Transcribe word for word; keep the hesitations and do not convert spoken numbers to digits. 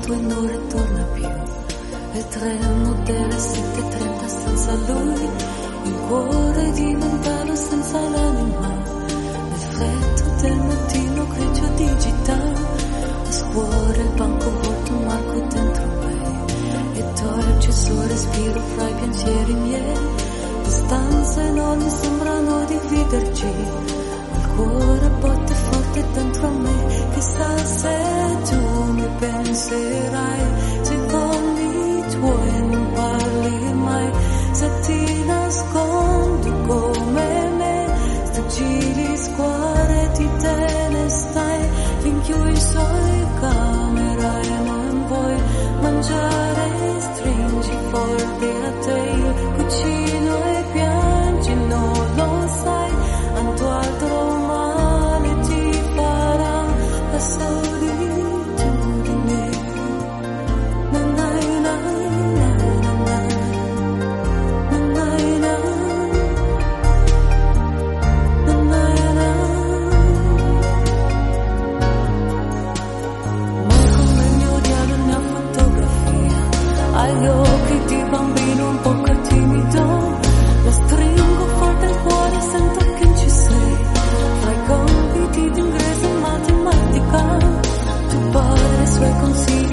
e non ritorna più. Il treno delle sette e trenta senza lui, il cuore diventa senza l'anima. Nel freddo del mattino grigio digitale, a scuola il banco vuoto marco dentro me, e dolce il suo respiro fra i pensieri miei. Distanze non mi sembrano dividerci, il cuore batte forte dentro me. Chissà se tu mi penserai, se con i tuoi non parli mai, se ti nascondi come me, se giri squadre ti te ne stai, finché i suoi camera e non vuoi mangiare, stringi forte a te il cucino e piangi, non lo sai, tanto altro male ti farà la solitudine. Na na na na na na, na na na, na na na. Ma come il mio diario una fotografia, agli occhi di bambino un po' timido, la stringo forte al cuore, sento che ci sei, fra i compiti di inglese e matematica, tuo padre e i suoi consigli